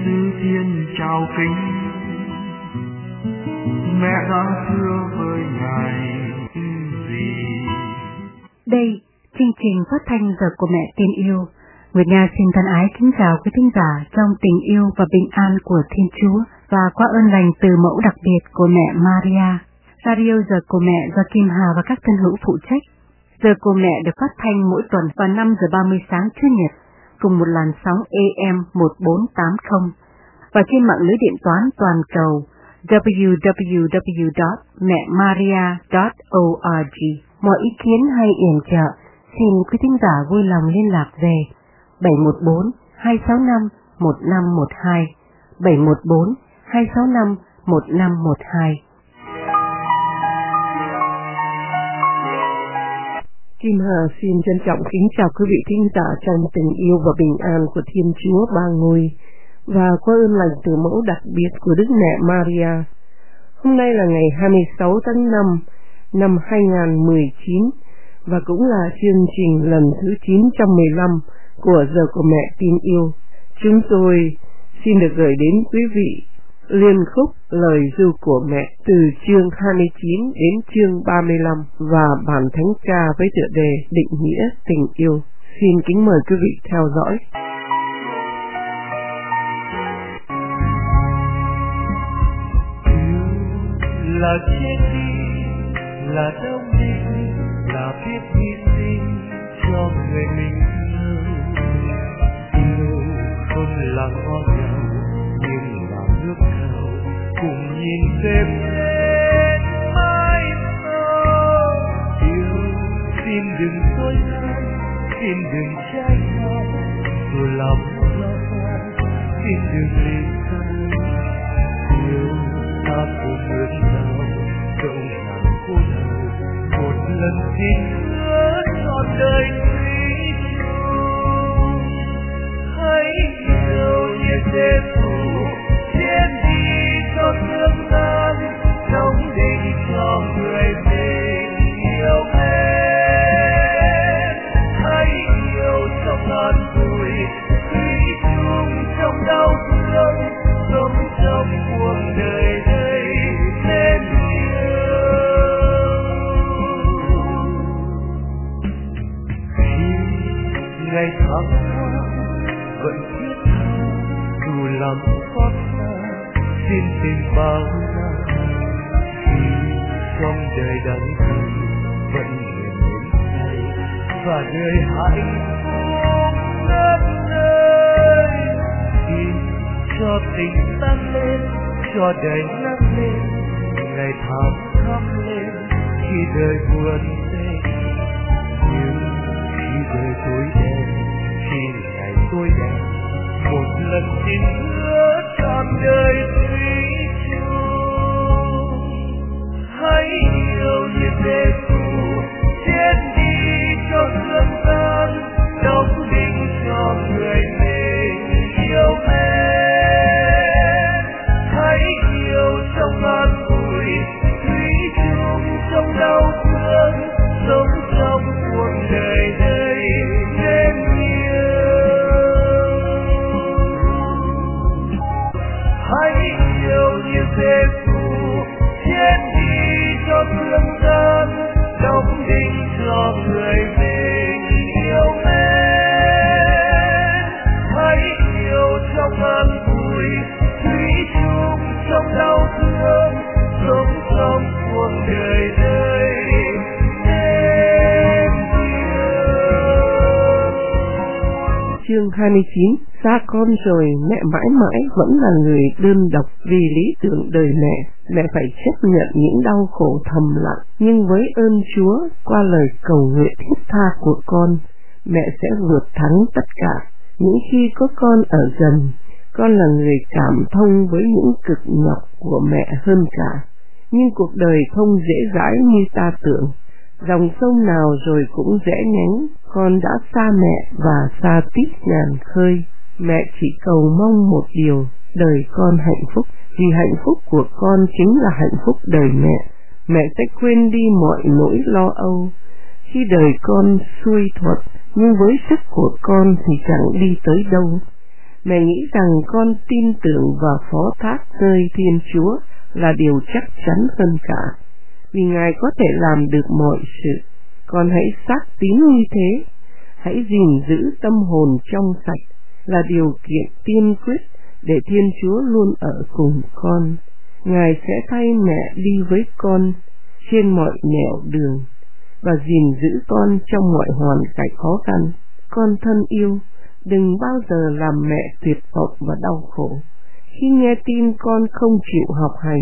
Sư Thiên chào kính, mẹ đã thưa với ngài gì? Đây, chương trình phát thanh Giờ của Mẹ Tin Yêu. Nguyệt Nga xin thân ái kính chào quý thính giả trong tình yêu và bình an của Thiên Chúa và qua ơn lành từ mẫu đặc biệt của mẹ Maria. Radio Giờ của Mẹ do Kim Hà và các thân hữu phụ trách. Giờ của Mẹ được phát thanh mỗi tuần vào 5 giờ 30 sáng Chủ nhật cùng một làn sóng AM 1480 và trên mạng lưới điện toán toàn cầu www.mẹmaria.org. Mọi ý kiến hay yểm trợ xin quý thính giả vui lòng liên lạc về 714 265 1512 714 265 1512. Kim Hà xin trân trọng kính chào quý vị thính giả trong tình yêu và bình an của Thiên Chúa Ba Ngôi và qua ơn lành từ mẫu đặc biệt của Đức Mẹ Maria. Hôm nay là ngày 26 tháng 5 năm 2019 và cũng là chương trình lần thứ 915 của Giờ của Mẹ Tin Yêu. Chúng tôi xin được gửi đến quý vị liên khúc Lời ru của mẹ từ chương 29 đến chương 35 và bản thánh ca với tựa đề Định nghĩa tình yêu. Xin kính mời quý vị theo dõi. Là chết đi, là đau đi, là biết hy sinh cho người mình yêu không là ngọt ngào nhưng là nước cao cùng nhìn xem lên mãi sau. Yêu xin đừng dối gian, xin đừng trái ngang rồi làm lo toan, xin đừng ly khai. Yêu ta cùng ước nào dẫu ngàn khổ đau, một lần xin hứa trọn đời thủy chung. Hãy yêu như Giê-xu chết đi cho thương gian, đóng đinh cho người mình yêu mến. Hãy yêu trong an vui, thủy chung trong đau thương, sống trong cuộc đời đây nên yêu. Khi ngày tháng vẫn thiết tha, dù lắm xót xa, xin tình bao la. Khi trong đời đắng cay vẫn nguyện đến tay và đời hạnh phúc ngất ngây. Khi cho tình tăng lên, cho đời nắng lên, ngày tháng khóc lên khi đời buồn tê. Nhưng khi đời tối đen, khi ngày tối đen, một lần xin hứa trọn đời thủy chung. Hãy yêu như Giê-xu chết đi cho thương gian, đóng đinh cho người mình yêu mến. Hãy yêu trong an vui, thủy chung trong đau thương, sống trong cuộc đời đây nên yêu. Hãy yêu như Giê-xu chết đi cho thương gian, đóng đinh cho người mình yêu mến. Hãy yêu trong an vui, thủy chung trong đau thương, sống trong cuộc đời đây nên yêu. Chương 29. Xa con rồi mẹ mãi mãi vẫn là người đơn độc vì lý tưởng đời mẹ. Mẹ phải chấp nhận những đau khổ thầm lặng, nhưng với ơn Chúa, qua lời cầu nguyện thiết tha của con, mẹ sẽ vượt thắng tất cả. Những khi có con ở gần, con là người cảm thông với những cực nhọc của mẹ hơn cả. Nhưng cuộc đời không dễ dãi như ta tưởng. Dòng sông nào rồi cũng rẽ nhánh, con đã xa mẹ và xa tít ngàn khơi. Mẹ chỉ cầu mong một điều, đời con hạnh phúc, vì hạnh phúc của con chính là hạnh phúc đời mẹ. Mẹ sẽ quên đi mọi nỗi lo âu. Khi đời con xuôi thuận, nhưng với sức của con thì chẳng đi tới đâu. Mẹ nghĩ rằng con tin tưởng và phó thác nơi Thiên Chúa là điều chắc chắn hơn cả, vì Ngài có thể làm được mọi sự. Con hãy xác tín như thế, hãy gìn giữ tâm hồn trong sạch là điều kiện tiên quyết để Thiên Chúa luôn ở cùng con. Ngài sẽ thay mẹ đi với con trên mọi nẻo đường và gìn giữ con trong mọi hoàn cảnh khó khăn. Con thân yêu, đừng bao giờ làm mẹ tuyệt vọng và đau khổ khi nghe tin con không chịu học hành.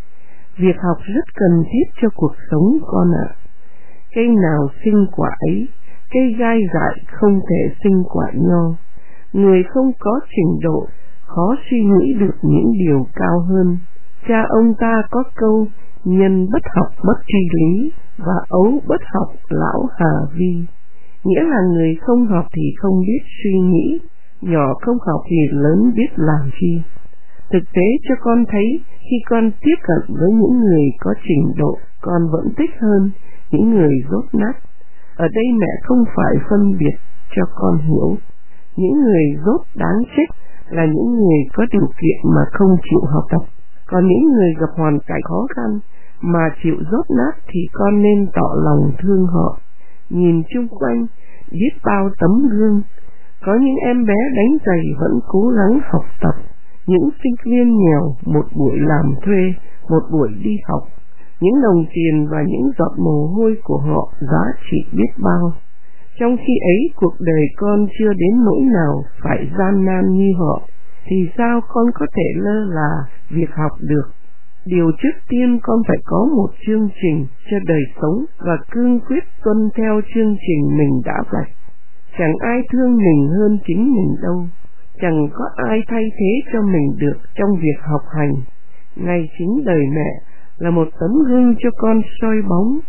Việc học rất cần thiết cho cuộc sống con ạ. Cây nào sinh quả ấy, cây gai dại không thể sinh quả nho. Người không có trình độ khó suy nghĩ được những điều cao hơn. Cha ông ta có câu nhân bất học bất tri lý và ấu bất học lão hà vi, nghĩa là người không học thì không biết suy nghĩ, nhỏ không học thì lớn biết làm chi. Thực tế cho con thấy khi con tiếp cận với những người có trình độ, con vẫn thích hơn những người dốt nát. Ở đây mẹ không phải phân biệt cho con hiểu. Những người dốt đáng trách là những người có điều kiện mà không chịu học tập. Còn những người gặp hoàn cảnh khó khăn mà chịu dốt nát thì con nên tỏ lòng thương họ. Nhìn chung quanh, biết bao tấm gương. Có những em bé đánh giày vẫn cố gắng học tập. Những sinh viên nghèo một buổi làm thuê, một buổi đi học. Những đồng tiền và những giọt mồ hôi của họ giá trị biết bao. Trong khi ấy cuộc đời con chưa đến nỗi nào phải gian nan như họ, thì sao con có thể lơ là việc học được? Điều trước tiên con phải có một chương trình cho đời sống và cương quyết tuân theo chương trình mình đã vạch. Chẳng ai thương mình hơn chính mình đâu. Chẳng có ai thay thế cho mình được trong việc học hành. Ngay chính đời mẹ là một tấm gương cho con soi bóng.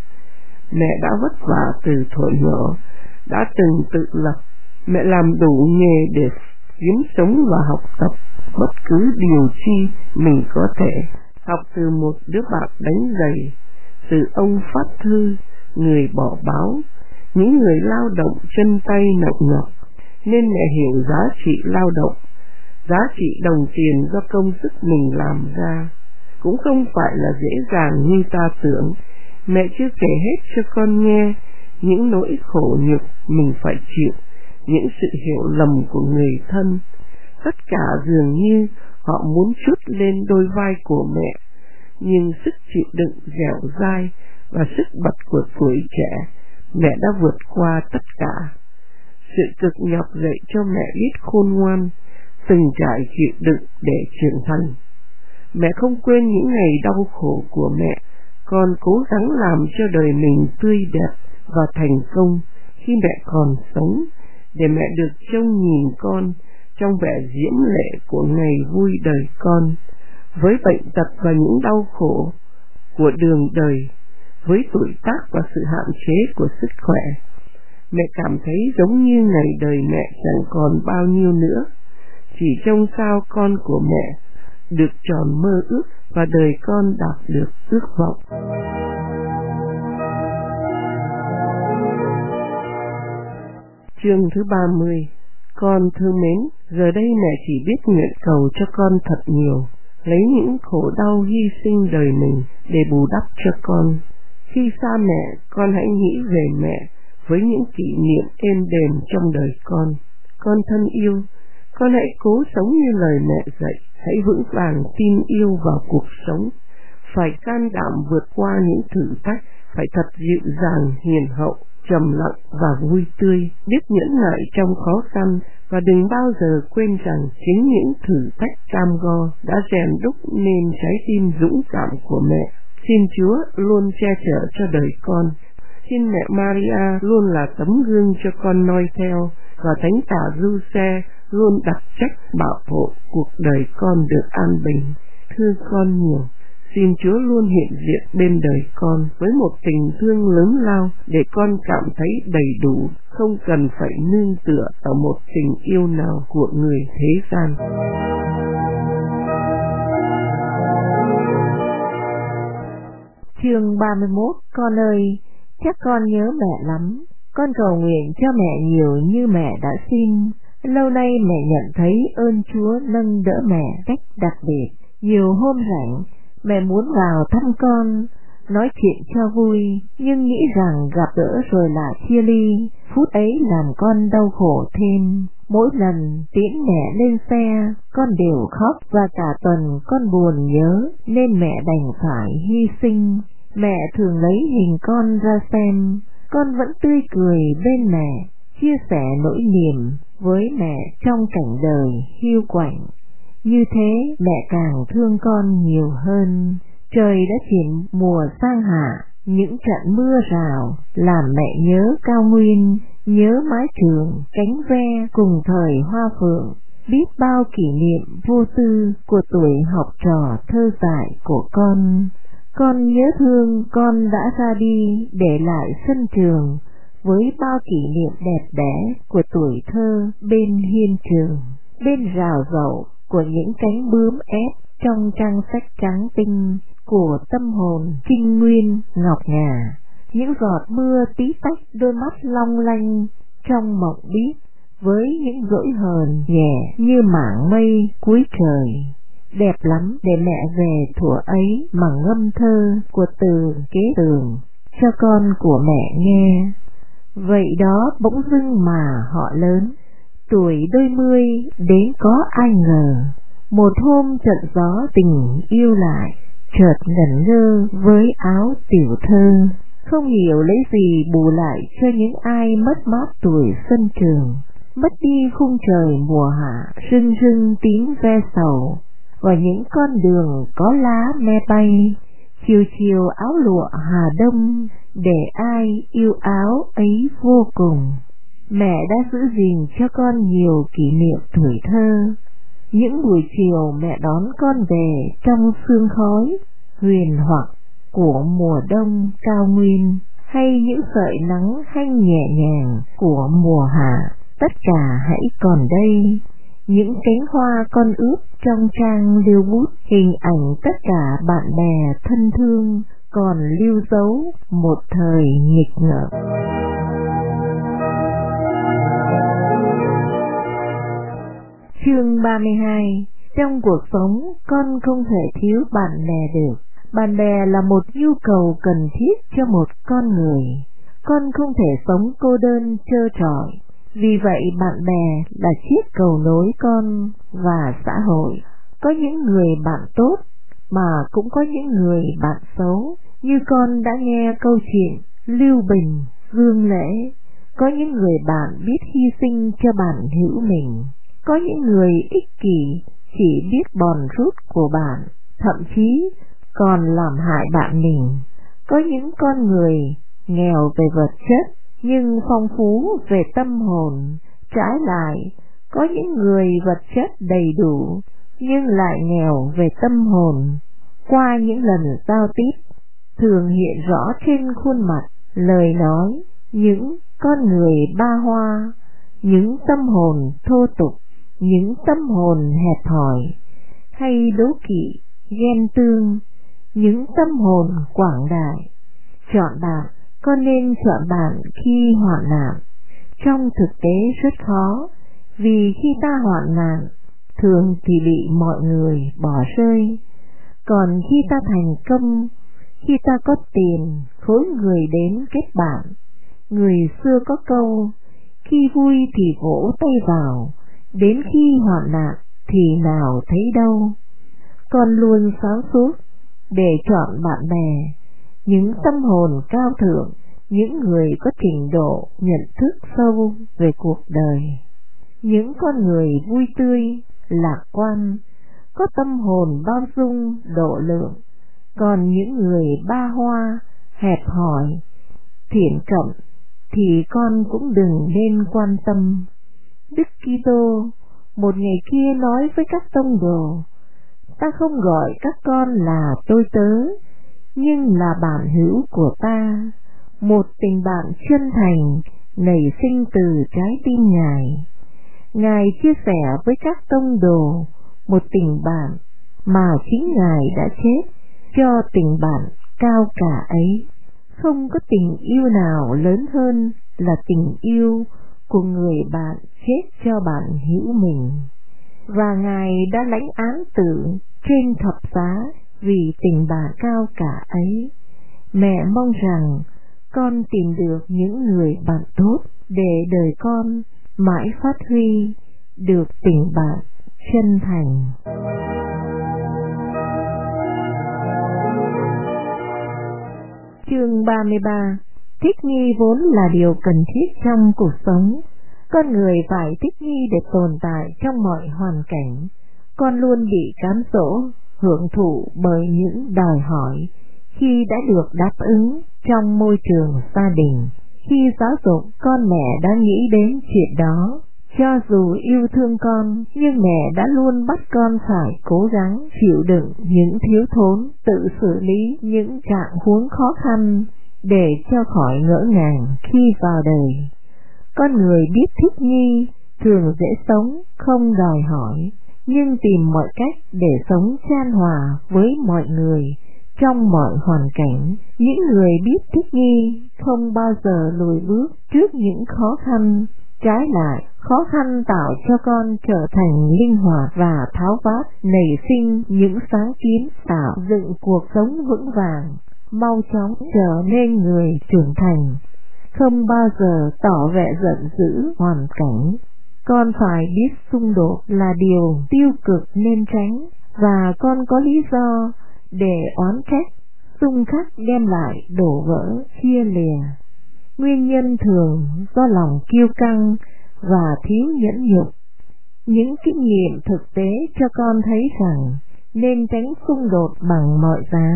Mẹ đã vất vả từ thuở nhỏ, đã từng tự lập. Mẹ làm đủ nghề để kiếm sống và học tập bất cứ điều chi mình có thể. Học từ một đứa bạn đánh giày, từ ông phát thư, người bỏ báo, những người lao động chân tay nặng nhọc, nên mẹ hiểu giá trị lao động, giá trị đồng tiền do công sức mình làm ra. Cũng không phải là dễ dàng như ta tưởng. Mẹ chưa kể hết cho con nghe những nỗi khổ nhục mình phải chịu, những sự hiểu lầm của người thân. Tất cả dường như họ muốn trút lên đôi vai của mẹ, nhưng sức chịu đựng dẻo dai và sức bật của tuổi trẻ, mẹ đã vượt qua tất cả. Sự cực nhọc dạy cho mẹ biết khôn ngoan, từng trải chịu đựng để trưởng thành. Mẹ không quên những ngày đau khổ của mẹ, con cố gắng làm cho đời mình tươi đẹp và thành công khi mẹ còn sống, để mẹ được trông nhìn con trong vẻ diễm lệ của ngày vui đời con. Với bệnh tật và những đau khổ của đường đời, với tuổi tác và sự hạn chế của sức khỏe, mẹ cảm thấy giống như ngày đời mẹ chẳng còn bao nhiêu nữa. Chỉ trông sao con của mẹ được tròn mơ ước và đời con đạt được ước vọng. Chương thứ 30. Con thương mến, giờ đây mẹ chỉ biết nguyện cầu cho con thật nhiều, lấy những khổ đau hy sinh đời mình để bù đắp cho con. Khi xa mẹ, con hãy nghĩ về mẹ với những kỷ niệm êm đềm trong đời con. Con thân yêu, con hãy cố sống như lời mẹ dạy, hãy vững vàng tin yêu vào cuộc sống, phải can đảm vượt qua những thử thách, phải thật dịu dàng, hiền hậu, trầm lặng và vui tươi, biết nhẫn nại trong khó khăn, và đừng bao giờ quên rằng chính những thử thách cam go đã rèn đúc nên trái tim dũng cảm của mẹ. Xin Chúa luôn che chở cho đời con. Xin mẹ Maria luôn là tấm gương cho con noi theo, và Thánh Tả Giuse luôn đặt trách bảo hộ cuộc đời con được an bình. Thương con nhiều. Xin Chúa luôn hiện diện bên đời con với một tình thương lớn lao để con cảm thấy đầy đủ, không cần phải nương tựa ở một tình yêu nào của người thế gian. Chương 31. Con ơi, chắc con nhớ mẹ lắm. Con cầu nguyện cho mẹ nhiều như mẹ đã xin. Lâu nay mẹ nhận thấy ơn Chúa nâng đỡ mẹ cách đặc biệt. Nhiều hôm rảnh, mẹ muốn vào thăm con, nói chuyện cho vui, nhưng nghĩ rằng gặp gỡ rồi lại chia ly, phút ấy làm con đau khổ thêm. Mỗi lần tiễn mẹ lên xe, con đều khóc và cả tuần con buồn nhớ nên mẹ đành phải hy sinh. Mẹ thường lấy hình con ra xem, con vẫn tươi cười bên mẹ, chia sẻ nỗi niềm với mẹ trong cảnh đời hiu quạnh. Như thế mẹ càng thương con nhiều hơn. Trời đã chuyển mùa sang hạ, những trận mưa rào làm mẹ nhớ cao nguyên, nhớ mái trường, cánh ve cùng thời hoa phượng, biết bao kỷ niệm vô tư của tuổi học trò thơ dại của con. Con nhớ thương con đã ra đi để lại sân trường với bao kỷ niệm đẹp đẽ của tuổi thơ bên hiên trường, bên rào dậu của những cánh bướm ép trong trang sách trắng tinh của tâm hồn trinh nguyên ngọc ngà, những giọt mưa tí tách đôi mắt long lanh trong mộng biếc với những dỗi hờn nhẹ như mảng mây cuối trời. Đẹp lắm để mẹ về thuở ấy mà ngâm thơ của từ kế tường cho con của mẹ nghe. Vậy đó bỗng dưng mà họ lớn, tuổi đôi mươi đến có ai ngờ, một hôm trận gió tình yêu lại, chợt ngẩn ngơ với áo tiểu thơ, không hiểu lấy gì bù lại cho những ai mất mát tuổi sân trường, mất đi khung trời mùa hạ rưng rưng tím ve sầu, và những con đường có lá me bay, chiều chiều áo lụa Hà Đông, để ai yêu áo ấy vô cùng. Mẹ đã giữ gìn cho con nhiều kỷ niệm tuổi thơ. Những buổi chiều mẹ đón con về trong sương khói huyền hoặc của mùa đông cao nguyên, hay những sợi nắng hanh nhẹ nhàng của mùa hạ, tất cả hãy còn đây. Những cánh hoa con ướp trong trang liêu bút, hình ảnh tất cả bạn bè thân thương còn lưu dấu một thời nghịch ngợm. Chương 32. Trong cuộc sống, con không thể thiếu bạn bè được. Bạn bè là một nhu cầu cần thiết cho một con người. Con không thể sống cô đơn trơ trọi. Vì vậy bạn bè là chiếc cầu nối con và xã hội. Có những người bạn tốt mà cũng có những người bạn xấu. Như con đã nghe câu chuyện Lưu Bình, Dương Lễ. Có những người bạn biết hy sinh cho bạn hữu mình. Có những người ích kỷ chỉ biết bòn rút của bạn, thậm chí còn làm hại bạn mình. Có những con người nghèo về vật chất nhưng phong phú về tâm hồn. Trái lại, có những người vật chất đầy đủ nhưng lại nghèo về tâm hồn. Qua những lần giao tiếp, thường hiện rõ trên khuôn mặt, lời nói, những con người ba hoa, những tâm hồn thô tục, những tâm hồn hẹp hòi, hay đố kỵ, ghen tương, những tâm hồn quảng đại. Chọn bạn, con nên chọn bạn khi hoạn nạn. Trong thực tế rất khó, vì khi ta hoạn nạn, thường thì bị mọi người bỏ rơi. Còn khi ta thành công, khi ta có tiền, khối người đến kết bạn. Người xưa có câu, khi vui thì vỗ tay vào, đến khi hoạn nạn thì nào thấy đâu. Con luôn sáng suốt để chọn bạn bè, những tâm hồn cao thượng, những người có trình độ nhận thức sâu về cuộc đời, những con người vui tươi, lạc quan, có tâm hồn bao dung, độ lượng. Còn những người ba hoa, hẹp hòi, thiển cận thì con cũng đừng nên quan tâm. Đức Kitô một ngày kia nói với các tông đồ, ta không gọi các con là tôi tớ, nhưng là bạn hữu của ta. Một tình bạn chân thành nảy sinh từ trái tim Ngài. Ngài chia sẻ với các tông đồ một tình bạn mà chính Ngài đã chết cho tình bạn cao cả ấy. Không có tình yêu nào lớn hơn là tình yêu của người bạn chết cho bạn hữu mình. Và Ngài đã lãnh án tử trên thập giá vì tình bạn cao cả ấy. Mẹ mong rằng con tìm được những người bạn tốt để đời con mãi phát huy được tình bạn chân thành. Chương 33. Thích nghi vốn là điều cần thiết trong cuộc sống. Con người phải thích nghi để tồn tại trong mọi hoàn cảnh. Con luôn bị cám dỗ, hưởng thụ bởi những đòi hỏi khi đã được đáp ứng trong môi trường gia đình. Khi giáo dục, con mẹ đã nghĩ đến chuyện đó. Cho dù yêu thương con, nhưng mẹ đã luôn bắt con phải cố gắng chịu đựng những thiếu thốn, tự xử lý những trạng huống khó khăn để cho khỏi ngỡ ngàng khi vào đời. Con người biết thích nghi, thường dễ sống, không đòi hỏi, nhưng tìm mọi cách để sống chan hòa với mọi người trong mọi hoàn cảnh. Những người biết thích nghi không bao giờ lùi bước trước những khó khăn. Trái lại, khó khăn tạo cho con trở thành linh hoạt và tháo vát, nảy sinh những sáng kiến, tạo dựng cuộc sống vững vàng, mau chóng trở nên người trưởng thành, không bao giờ tỏ vẻ giận dữ hoàn cảnh. Con phải biết xung đột là điều tiêu cực nên tránh, và con có lý do để oán trách. Xung khắc đem lại đổ vỡ, chia lìa. Nguyên nhân thường do lòng kiêu căng và thiếu nhẫn nhục. Những kinh nghiệm thực tế cho con thấy rằng nên tránh xung đột bằng mọi giá.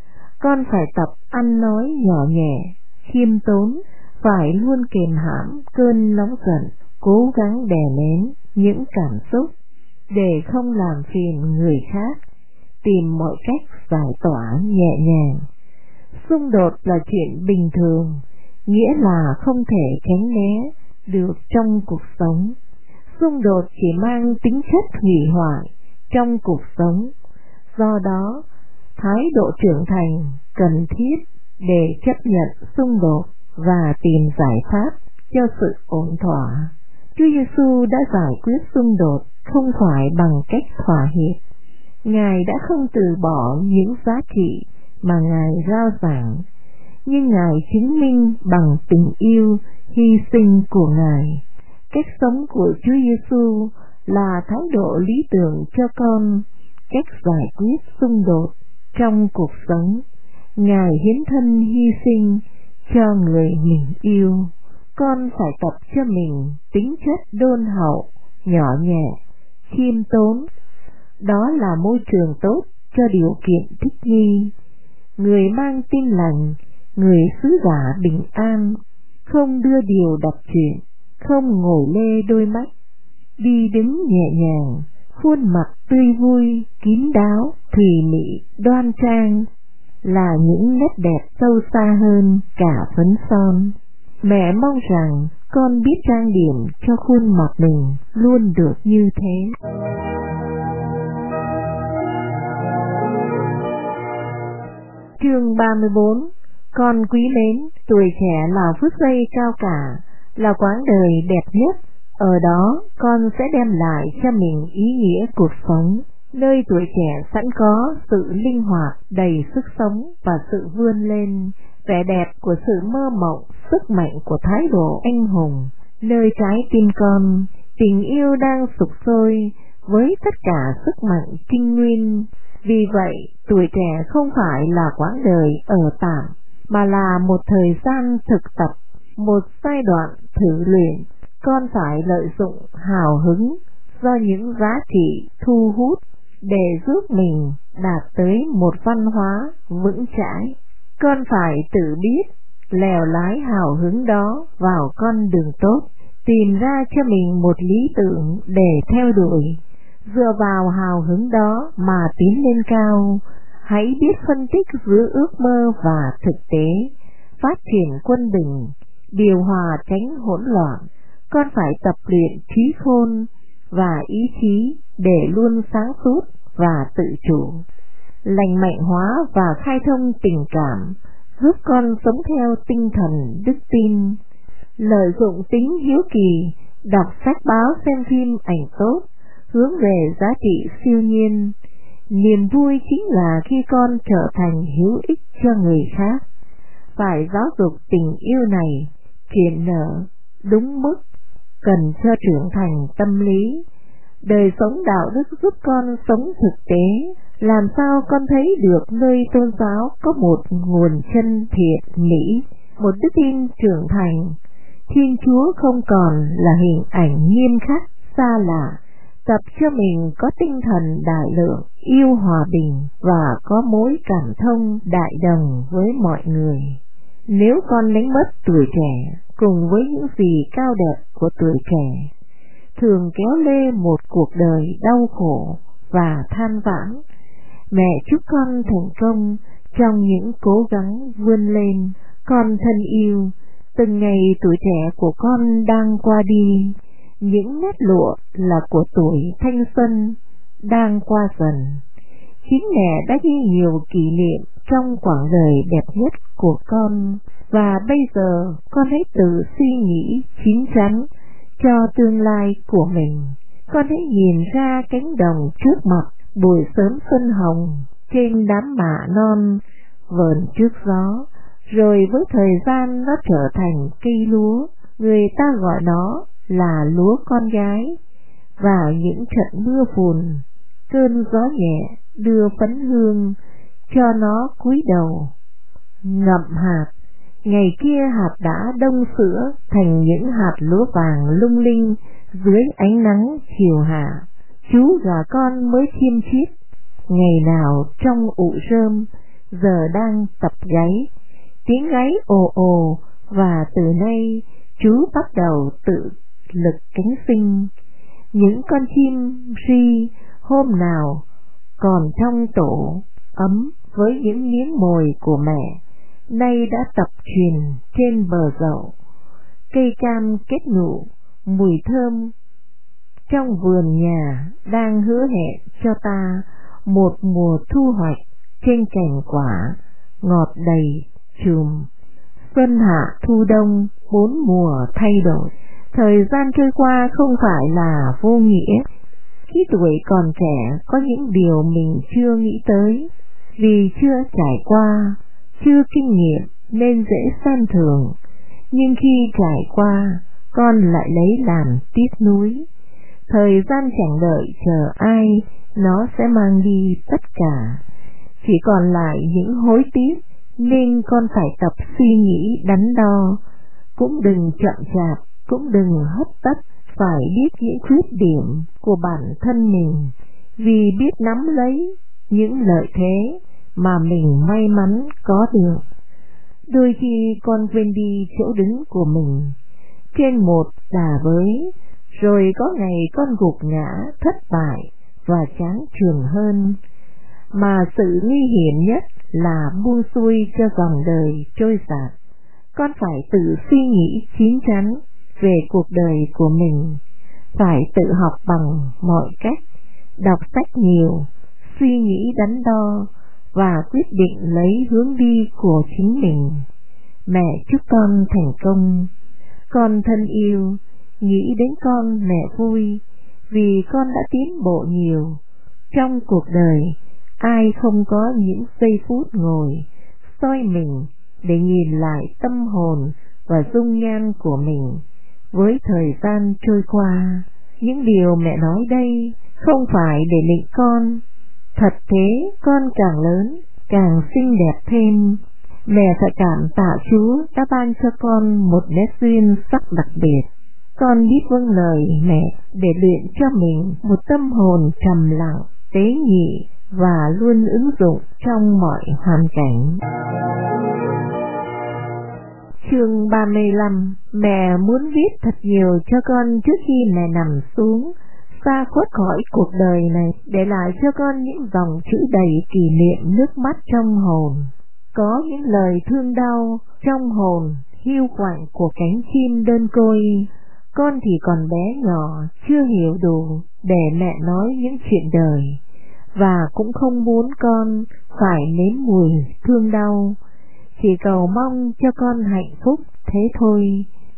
Con phải tập ăn nói nhỏ nhẹ, khiêm tốn, phải luôn kiềm hãm cơn nóng giận, cố gắng đè nén những cảm xúc để không làm phiền người khác, tìm mọi cách giải tỏa nhẹ nhàng. Xung đột là chuyện bình thường, nghĩa là không thể tránh né được trong cuộc sống. Xung đột chỉ mang tính chất hủy hoại trong cuộc sống. Do đó, thái độ trưởng thành cần thiết để chấp nhận xung đột và tìm giải pháp cho sự ổn thỏa. Chúa Giêsu đã giải quyết xung đột không phải bằng cách thỏa hiệp. Ngài đã không từ bỏ những giá trị mà Ngài rao giảng, nhưng Ngài chứng minh bằng tình yêu hy sinh của Ngài. Cách sống của Chúa Giêsu là thái độ lý tưởng cho con cách giải quyết xung đột trong cuộc sống. Ngài hiến thân hy sinh cho người mình yêu. Con phải tập cho mình tính chất đôn hậu, nhỏ nhẹ, khiêm tốn. Đó là môi trường tốt cho điều kiện thích nghi. Người mang tin lành, người sứ giả bình an, không đưa điều đặt chuyện, không ngồi lê đôi mắt, đi đứng nhẹ nhàng, khuôn mặt tươi vui, kín đáo, thùy mị, đoan trang, là những nét đẹp sâu xa hơn cả phấn son. Mẹ mong rằng con biết trang điểm cho khuôn mặt mình luôn được như thế. Chương 34. Con quý mến, tuổi trẻ là phút giây cao cả, là quãng đời đẹp nhất. Ở đó, con sẽ đem lại cho mình ý nghĩa cuộc sống, nơi tuổi trẻ sẵn có sự linh hoạt, đầy sức sống và sự vươn lên, vẻ đẹp của sự mơ mộng, sức mạnh của thái độ anh hùng. Nơi trái tim con, tình yêu đang sục sôi với tất cả sức mạnh trinh nguyên. Vì vậy, tuổi trẻ không phải là quãng đời ở tạm, mà là một thời gian thực tập, một giai đoạn thử luyện. Con phải lợi dụng hào hứng do những giá trị thu hút để giúp mình đạt tới một văn hóa vững chãi. Con phải tự biết lèo lái hào hứng đó vào con đường tốt, tìm ra cho mình một lý tưởng để theo đuổi. Dựa vào hào hứng đó mà tiến lên cao. Hãy biết phân tích giữa ước mơ và thực tế, phát triển quân bình, điều hòa tránh hỗn loạn. Con phải tập luyện trí khôn và ý chí để luôn sáng suốt và tự chủ. Lành mạnh hóa và khai thông tình cảm, giúp con sống theo tinh thần đức tin. lợi dụng tính hiếu kỳ, đọc sách báo, xem phim ảnh tốt, hướng về giá trị siêu nhiên. Niềm vui chính là khi con trở thành hữu ích cho người khác. Phải giáo dục tình yêu này, triển nở, đúng mức, cần cho trưởng thành tâm lý. Đời sống đạo đức giúp con sống thực tế, làm sao con thấy được nơi tôn giáo có một nguồn chân thiện mỹ, một đức tin trưởng thành. Thiên Chúa không còn là hình ảnh nghiêm khắc, xa lạ, tập cho mình có tinh thần đại lượng, yêu hòa bình và có mối cảm thông đại đồng với mọi người. Nếu con đánh mất tuổi trẻ cùng với những gì cao đẹp của tuổi trẻ, thường kéo lê một cuộc đời đau khổ và than vãn, mẹ chúc con thành công trong những cố gắng vươn lên. Con thân yêu, từng ngày tuổi trẻ của con đang qua đi, những nét lụa là của tuổi thanh xuân đang qua dần. Chính mẹ đã ghi nhiều kỷ niệm trong quãng đời đẹp nhất của con, và bây giờ con hãy tự suy nghĩ chín chắn cho tương lai của mình. Con hãy nhìn ra cánh đồng trước mặt, buổi sớm xuân hồng trên đám mạ non vờn trước gió, rồi với thời gian nó trở thành cây lúa, người ta gọi nó là lúa con gái. Và những trận mưa phùn, cơn gió nhẹ đưa phấn hương cho nó cúi đầu ngậm hạt. Ngày kia hạt đã đông sữa thành những hạt lúa vàng lung linh dưới ánh nắng chiều hạ. Chú gà con mới chiêm chiết, ngày nào trong ụ rơm, giờ đang tập gáy. Tiếng gáy ồ ồ, và từ nay chú bắt đầu tự lực cánh sinh. Những con chim ri hôm nào còn trong tổ ấm với những miếng mồi của mẹ, nay đã tập truyền trên bờ dậu. Cây cam kết nụ, mùi thơm trong vườn nhà đang hứa hẹn cho ta một mùa thu hoạch trên cành quả ngọt đầy chùm. Xuân hạ thu đông, 4 mùa thay đổi. Thời gian trôi qua không phải là vô nghĩa. Khi tuổi còn trẻ có những điều mình chưa nghĩ tới, vì chưa trải qua, chưa kinh nghiệm nên dễ xem thường. Nhưng khi trải qua, con lại lấy làm tiếc nuối. Thời gian chẳng đợi chờ ai, nó sẽ mang đi tất cả. Chỉ còn lại những hối tiếc, nên con phải tập suy nghĩ đắn đo. Cũng đừng chậm chạp, cũng đừng hấp tấp, phải biết những khuyết điểm của bản thân mình, vì biết nắm lấy những lợi thế mà mình may mắn có được. Đôi khi con quên đi chỗ đứng của mình trên một đà bới, rồi có ngày con gục ngã thất bại và chán chường hơn. Mà sự nguy hiểm nhất là buông xuôi cho dòng đời trôi dạt. Con phải tự suy nghĩ chín chắn về cuộc đời của mình, phải tự học bằng mọi cách, đọc sách nhiều, suy nghĩ đắn đo và quyết định lấy hướng đi của chính mình. Mẹ chúc con thành công. Con thân yêu, nghĩ đến con mẹ vui, vì con đã tiến bộ nhiều. Trong cuộc đời, ai không có những giây phút ngồi soi mình để nhìn lại tâm hồn và dung nhan của mình với thời gian trôi qua. Những điều mẹ nói đây không phải để nịnh con. Thật thế, con càng lớn, càng xinh đẹp thêm. Mẹ phải cảm tạ Chúa đã ban cho con một nét duyên sắc đặc biệt. Con biết vâng lời mẹ để luyện cho mình một tâm hồn trầm lặng, tế nhị và luôn ứng dụng trong mọi hoàn cảnh. Chương 35. Mẹ muốn viết thật nhiều cho con trước khi mẹ nằm xuống, xa khuất khỏi cuộc đời này, để lại cho con những dòng chữ đầy kỷ niệm nước mắt trong hồn. Có những lời thương đau trong hồn, hiu quạnh của cánh chim đơn côi. Con thì còn bé nhỏ, chưa hiểu đủ để mẹ nói những chuyện đời, và cũng không muốn con phải nếm mùi thương đau. Chỉ cầu mong cho con hạnh phúc thế thôi.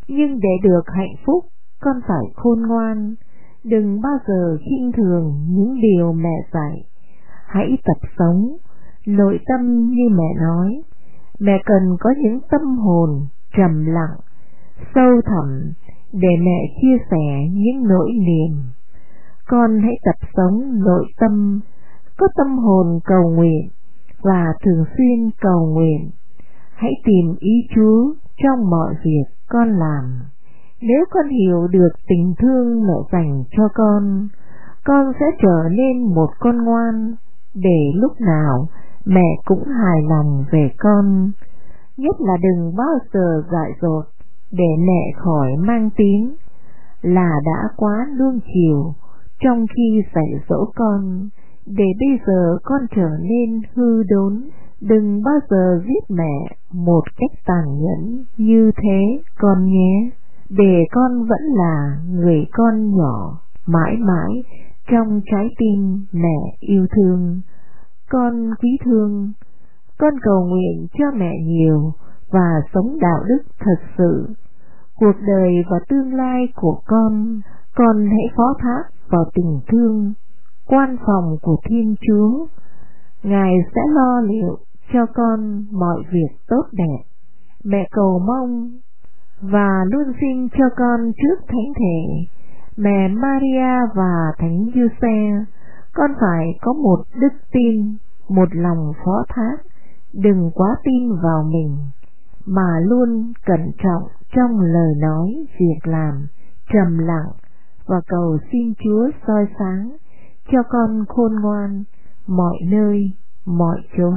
Nhưng để được hạnh phúc, con phải khôn ngoan, đừng bao giờ khinh thường những điều mẹ dạy. Hãy tập sống nội tâm như mẹ nói. Mẹ cần có những tâm hồn trầm lặng, sâu thẳm để mẹ chia sẻ những nỗi niềm. Con hãy tập sống nội tâm, có tâm hồn cầu nguyện và thường xuyên cầu nguyện. Hãy tìm ý Chúa trong mọi việc con làm. Nếu con hiểu được tình thương mẹ dành cho con sẽ trở nên một con ngoan, để lúc nào mẹ cũng hài lòng về con. Nhất là đừng bao giờ dại dột để mẹ khỏi mang tiếng là đã quá nuông chiều trong khi dạy dỗ con, để bây giờ con trở nên hư đốn. Đừng bao giờ giết mẹ một cách tàn nhẫn như thế con nhé, để con vẫn là người con nhỏ mãi mãi trong trái tim mẹ yêu thương. Con quý thương, con cầu nguyện cho mẹ nhiều và sống đạo đức thật sự. Cuộc đời và tương lai của con hãy phó thác vào tình thương quan phòng của Thiên Chúa. Ngài sẽ lo liệu cho con mọi việc tốt đẹp. Mẹ cầu mong và luôn xin cho con trước Thánh Thể, mẹ Maria và Thánh Giuse, con phải có một đức tin, một lòng phó thác, đừng quá tin vào mình, mà luôn cẩn trọng trong lời nói, việc làm, trầm lặng và cầu xin Chúa soi sáng cho con khôn ngoan mọi nơi, mọi chỗ.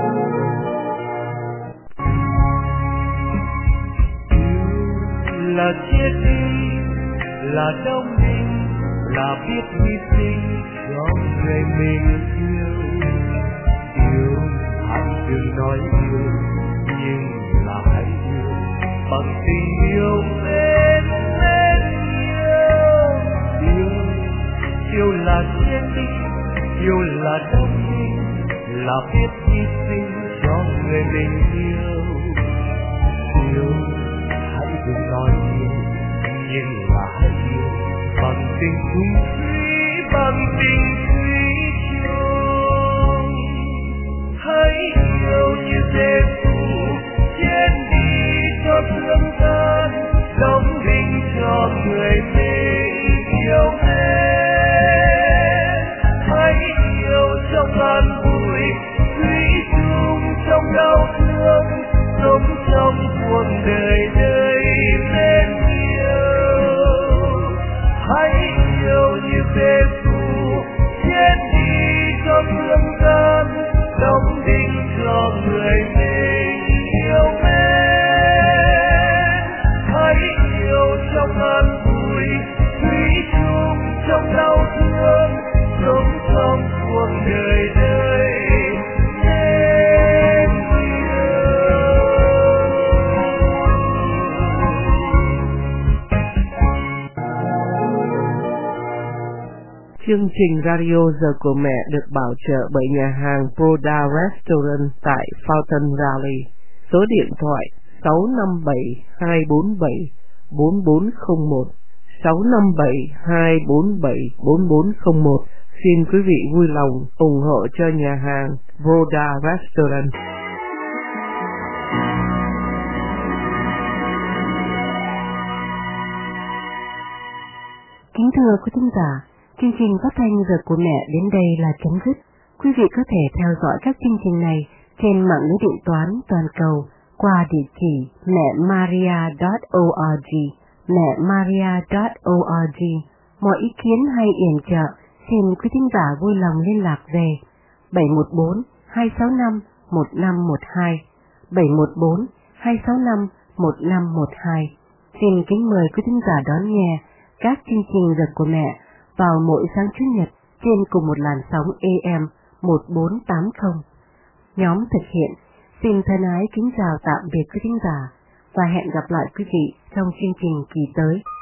Là chết đi, là đông đi, là biết hy sinh cho người mình yêu. Yêu hẳn đừng nói yêu, nhưng là hãy yêu bằng tình yêu mến mến yêu. Yêu là chết đi, yêu là đông đi, là biết hy sinh cho người mình yêu. Yêu hãy đừng nói yêu, nhưng là hãy yêu bằng tình chung thủy, bằng tình thủy chung. Hãy yêu như Giêsu chết đi cho thương gian, đóng đinh cho người mình yêu mến. Hãy yêu trong an vui, thủy chung trong đau thương, sống trong cuộc đời đầy mến yêu. Hãy yêu như Giêsu chết đi cho thương gian, đóng đinh cho người mình yêu mến. Hãy yêu trong an vui, thủy chung trong đau thương, sống trong cuộc đời đầy mến yêu. Chương trình Radio Giờ của Mẹ được bảo trợ bởi nhà hàng Broda Restaurant tại Fountain Valley. Số điện thoại 657-247-4401, 657-247-4401. Xin quý vị vui lòng ủng hộ cho nhà hàng Broda Restaurant. Kính thưa quý thính giả, chương trình phát thanh Giờ của Mẹ đến đây là chấm dứt. Quý vị có thể theo dõi các chương trình này trên mạng lưới điện toán toàn cầu qua địa chỉ mẹmaria.org, mẹmaria.org. Mọi ý kiến hay yểm trợ xin quý thính giả vui lòng liên lạc về 714-265-1512, 714-265-1512. Xin kính mời quý thính giả đón nghe các chương trình Giờ của Mẹ vào mỗi sáng Chủ nhật trên cùng một làn sóng AM 1480. Nhóm thực hiện xin thân ái kính chào tạm biệt quý thính giả và hẹn gặp lại quý vị trong chương trình kỳ tới.